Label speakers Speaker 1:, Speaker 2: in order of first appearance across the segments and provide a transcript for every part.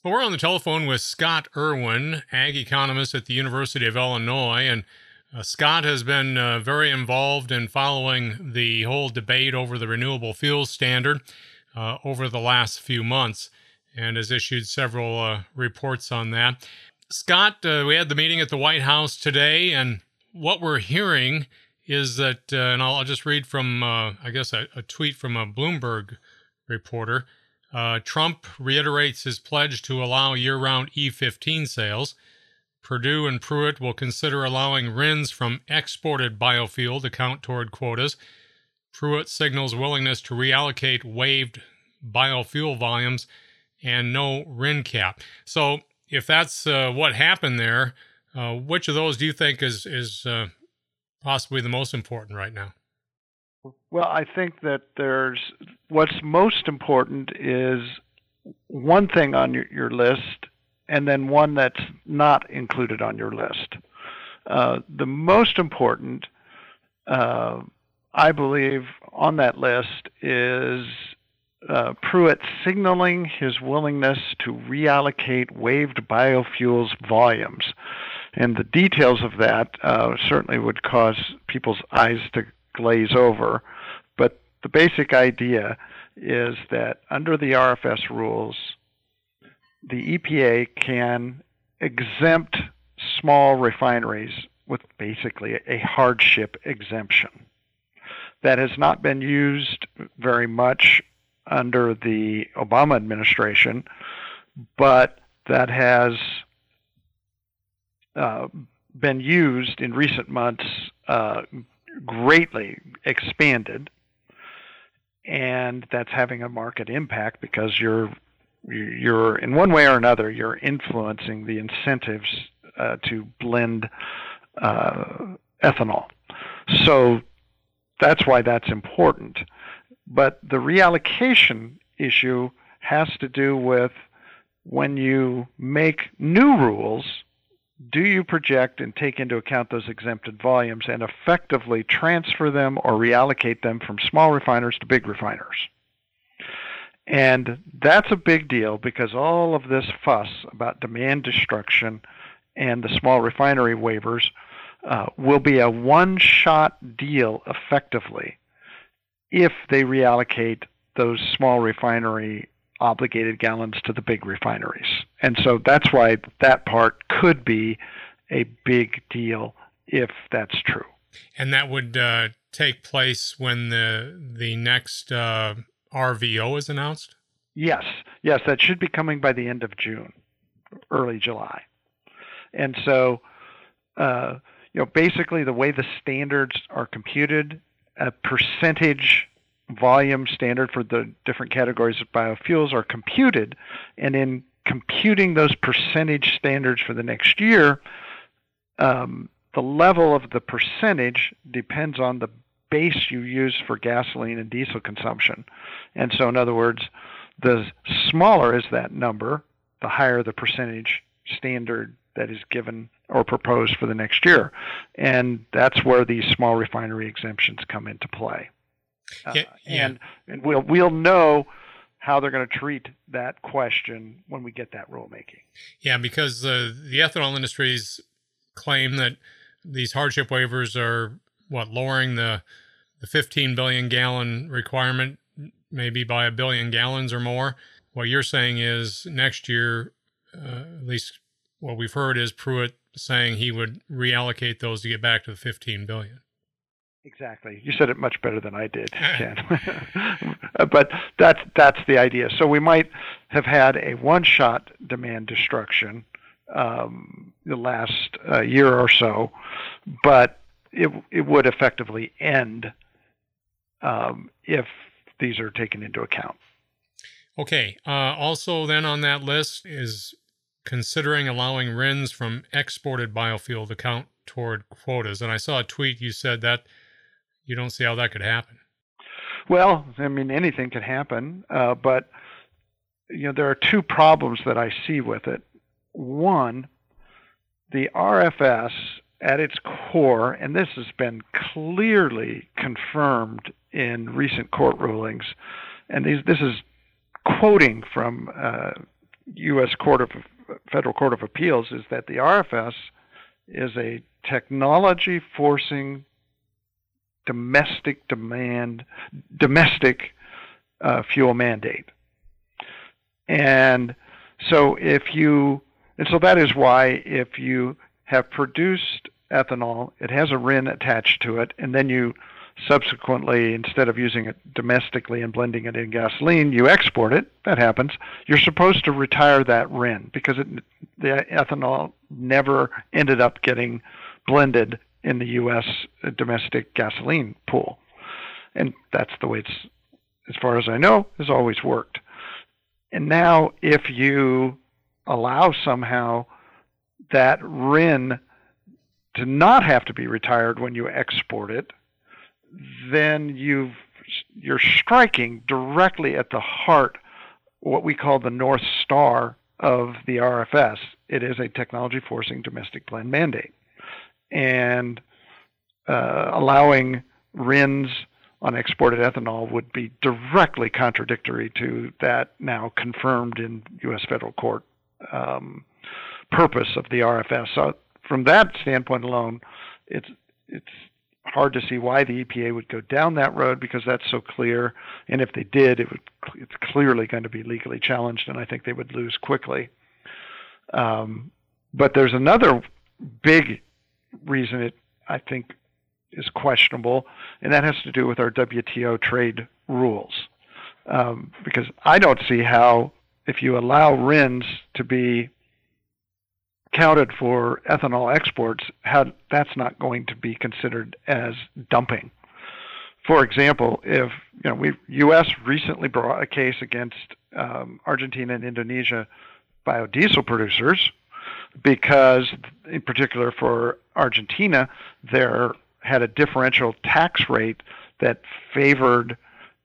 Speaker 1: Well, we're on the telephone with Scott Irwin, ag economist at the University of Illinois. And Scott has been very involved in following the whole debate over the renewable fuels standard over the last few months and has issued several reports on that. Scott, we had the meeting at the White House today, and what we're hearing is that, and I'll just read from, a tweet from a Bloomberg reporter. Trump reiterates his pledge to allow year-round E15 sales. Purdue and Pruitt will consider allowing RINs from exported biofuel to count toward quotas. Pruitt signals willingness to reallocate waived biofuel volumes and no RIN cap. So if that's what happened there, which of those do you think is possibly the most important right now?
Speaker 2: Well, I think that what's most important is one thing on your list and then one that's not included on your list. The most important, I believe, on that list is Pruitt signaling his willingness to reallocate waived biofuels volumes. And the details of that certainly would cause people's eyes to glaze over. But the basic idea is that under the RFS rules, the EPA can exempt small refineries with basically a hardship exemption. That has not been used very much under the Obama administration, but that has been used in recent months, greatly expanded, and that's having a market impact because you're in one way or another you're influencing the incentives to blend ethanol. So that's why that's important. But the reallocation issue has to do with when you make new rules, do you project and take into account those exempted volumes and effectively transfer them or reallocate them from small refiners to big refiners? And that's a big deal because all of this fuss about demand destruction and the small refinery waivers will be a one-shot deal effectively if they reallocate those small refinery obligated gallons to the big refineries. And so that's why that part could be a big deal if that's true.
Speaker 1: And that would take place when the next RVO is announced?
Speaker 2: Yes, that should be coming by the end of June, early July. And so, basically the way the standards are computed, a percentage volume standard for the different categories of biofuels are computed, and in computing those percentage standards for the next year, the level of the percentage depends on the base you use for gasoline and diesel consumption. And so, in other words, the smaller is that number, the higher the percentage standard that is given or proposed for the next year. And that's where these small refinery exemptions come into play. And we'll know how they're going to treat that question when we get that rulemaking.
Speaker 1: Yeah, because the ethanol industries claim that these hardship waivers are lowering the 15 billion gallon requirement maybe by 1 billion gallons or more. What you're saying is next year, at least what we've heard is Pruitt saying he would reallocate those to get back to the 15 billion.
Speaker 2: Exactly. You said it much better than I did, Ken. But that's the idea. So we might have had a one-shot demand destruction the last year or so, but it would effectively end if these are taken into account.
Speaker 1: Okay. Also then on that list is considering allowing RINs from exported biofuel to count toward quotas. And I saw a tweet you said that you don't see how that could happen.
Speaker 2: Well, I mean, anything could happen, but there are two problems that I see with it. One, the RFS at its core, and this has been clearly confirmed in recent court rulings, and this is quoting from U.S. Federal Court of Appeals is that the RFS is a technology forcing domestic fuel mandate. And so that is why if you have produced ethanol, it has a RIN attached to it, and then you subsequently, instead of using it domestically and blending it in gasoline, you export it. That happens. You're supposed to retire that RIN because the ethanol never ended up getting blended in the U.S. domestic gasoline pool. And that's the way it's, as far as I know, has always worked. And now if you allow somehow that RIN to not have to be retired when you export it, then you're striking directly at the heart, what we call the North Star of the RFS. It is a technology forcing domestic blend mandate. And allowing RINs on exported ethanol would be directly contradictory to that now confirmed in U.S. federal court purpose of the RFS. So from that standpoint alone, it's hard to see why the EPA would go down that road because that's so clear. And if they did, it's clearly going to be legally challenged, and I think they would lose quickly. But there's another big reason it, I think, is questionable, and that has to do with our WTO trade rules. Because I don't see how, if you allow RINs to be counted for ethanol exports, how that's not going to be considered as dumping. For example, if U.S. recently brought a case against Argentina and Indonesia biodiesel producers because, in particular for Argentina, there had a differential tax rate that favored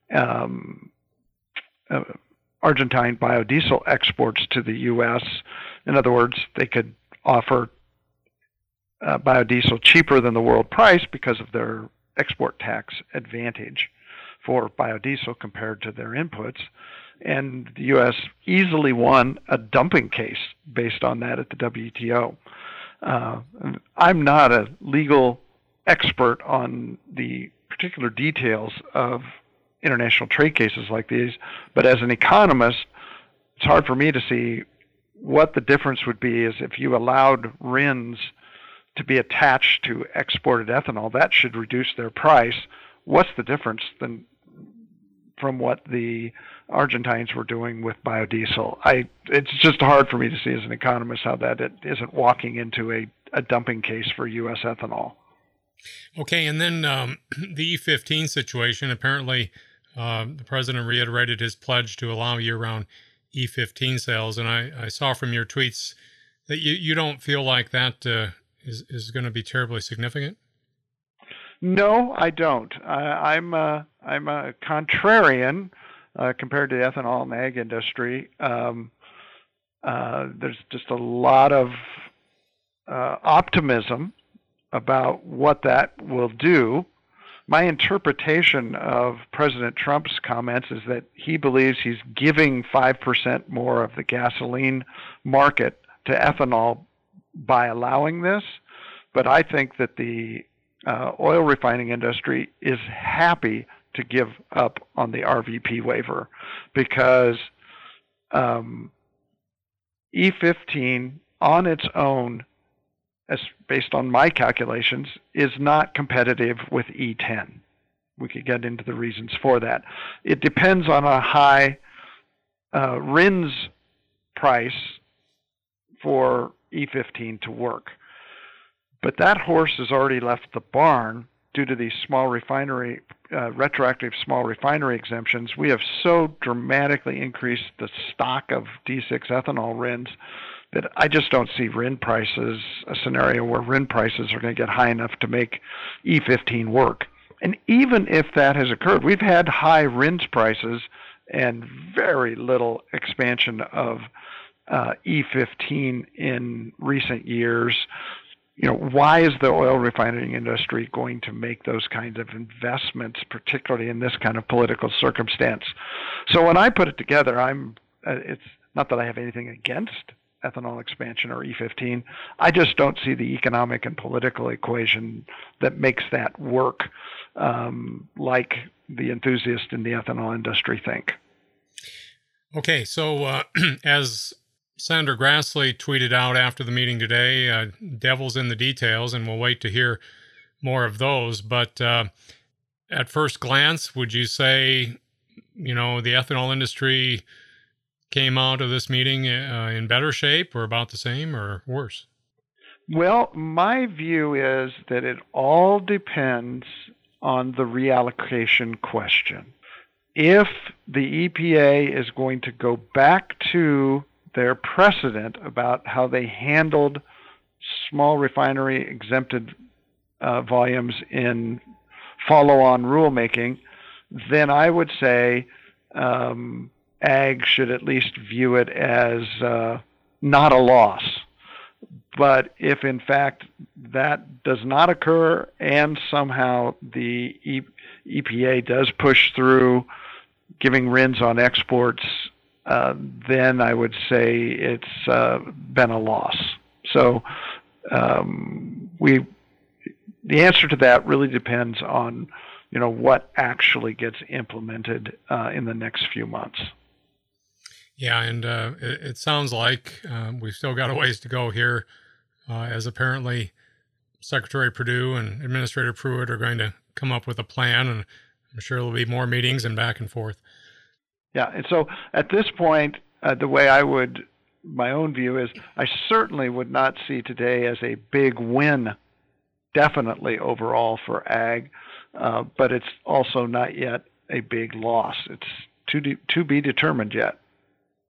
Speaker 2: Argentine biodiesel exports to the U.S. In other words, they could offer biodiesel cheaper than the world price because of their export tax advantage for biodiesel compared to their inputs. And the U.S. easily won a dumping case based on that at the WTO. I'm not a legal expert on the particular details of international trade cases like these, but as an economist, it's hard for me to see what the difference would be is if you allowed RINs to be attached to exported ethanol. That should reduce their price. What's the difference from what the Argentines were doing with biodiesel? It's just hard for me to see as an economist how that it isn't walking into a dumping case for U.S. ethanol.
Speaker 1: Okay, and then the E15 situation, apparently the president reiterated his pledge to allow year-round E15 sales, and I saw from your tweets that you don't feel like that is going to be terribly significant?
Speaker 2: No, I don't. I'm a contrarian compared to the ethanol and ag industry. There's just a lot of optimism about what that will do. My interpretation of President Trump's comments is that he believes he's giving 5% more of the gasoline market to ethanol by allowing this, but I think that the oil refining industry is happy to give up on the RVP waiver because E15 on its own, as based on my calculations, is not competitive with E10. We could get into the reasons for that. It depends on a high RINs price for E15 to work. But that horse has already left the barn due to these small refinery, retroactive small refinery exemptions. We have so dramatically increased the stock of D6 ethanol RINs that I just don't see RIN prices, a scenario where RIN prices are going to get high enough to make E15 work. And even if that has occurred, we've had high RINs prices and very little expansion of E15 in recent years. Why is the oil refining industry going to make those kinds of investments, particularly in this kind of political circumstance? So when I put it together, it's Not that I have anything against ethanol expansion or E15. I just don't see the economic and political equation that makes that work like the enthusiasts in the ethanol industry think.
Speaker 1: Okay, so as Senator Grassley tweeted out after the meeting today, devil's in the details, and we'll wait to hear more of those. But at first glance, would you say, the ethanol industry came out of this meeting in better shape, or about the same, or worse?
Speaker 2: Well, my view is that it all depends on the reallocation question. If the EPA is going to go back to their precedent about how they handled small refinery exempted volumes in follow-on rulemaking, then I would say ag should at least view it as not a loss. But if in fact that does not occur and somehow the EPA does push through giving RINs on exports, then I would say it's been a loss. So the answer to that really depends on what actually gets implemented in the next few months.
Speaker 1: Yeah, and it sounds like we've still got a ways to go here, as apparently Secretary Perdue and Administrator Pruitt are going to come up with a plan, and I'm sure there'll be more meetings and back and forth.
Speaker 2: Yeah, and so at this point, the way my own view is, I certainly would not see today as a big win, definitely overall for ag, but it's also not yet a big loss. It's to be determined yet.